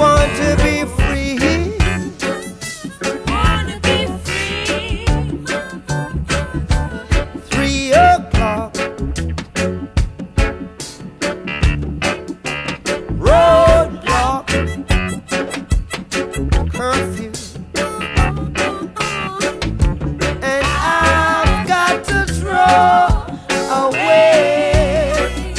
want to be free. Wanna be free. 3 o'clock. Roadblock. Curfew. And I've got to throw away.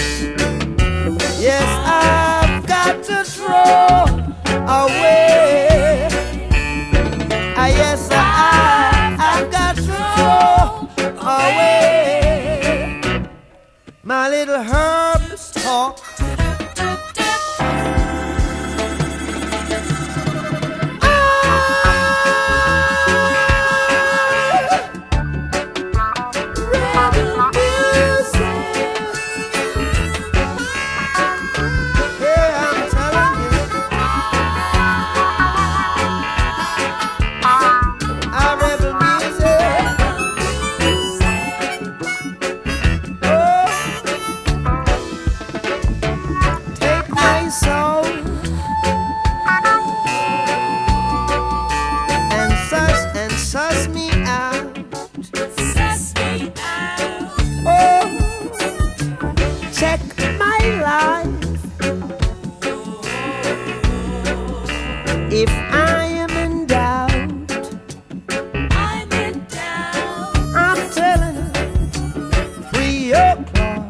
Yes, I've got to throw away. Yes, I've got to throw away my little herbs talk. If I am in doubt, I'm in doubt. I'm telling you, 3 o'clock.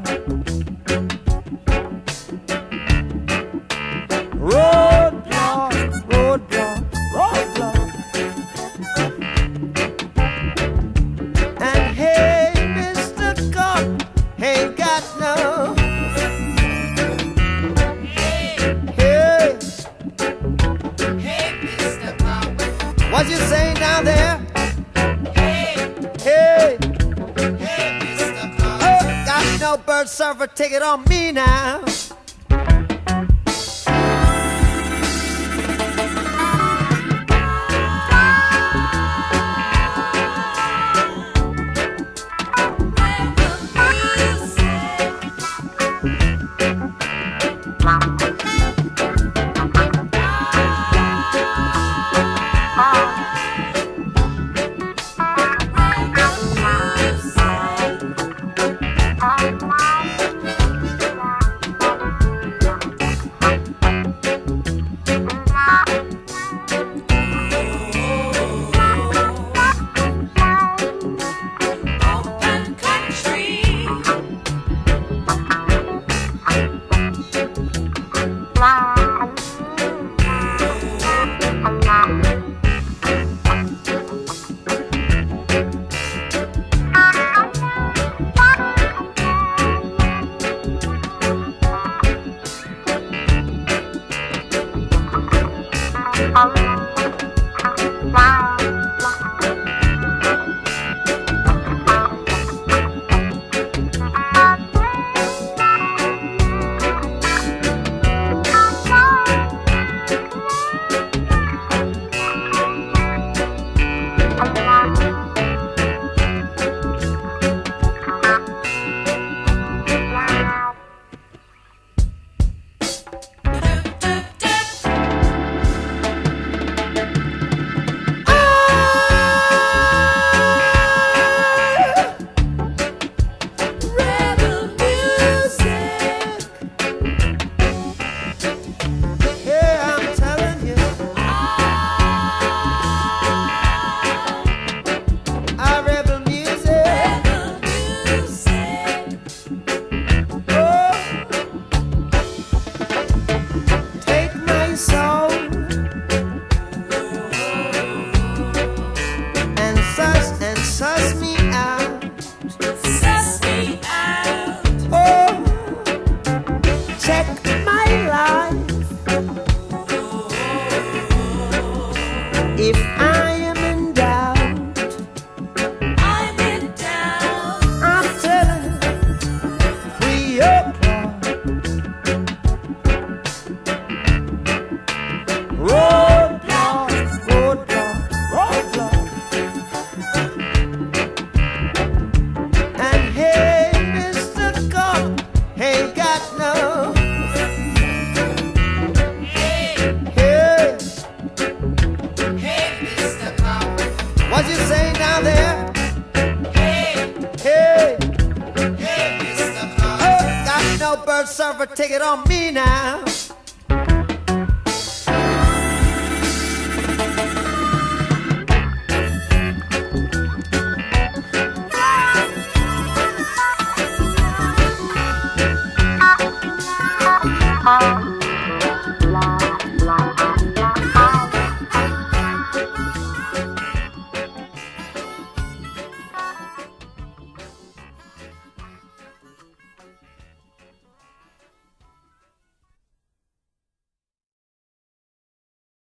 Roadblock, roadblock, roadblock. And hey, Mr. Cop, ain't got no. What you saying down there? Hey, Hey, hey, Mr. Cop. oh, got no bird server ticket on me now. Open country. bird surfer, take it on me now.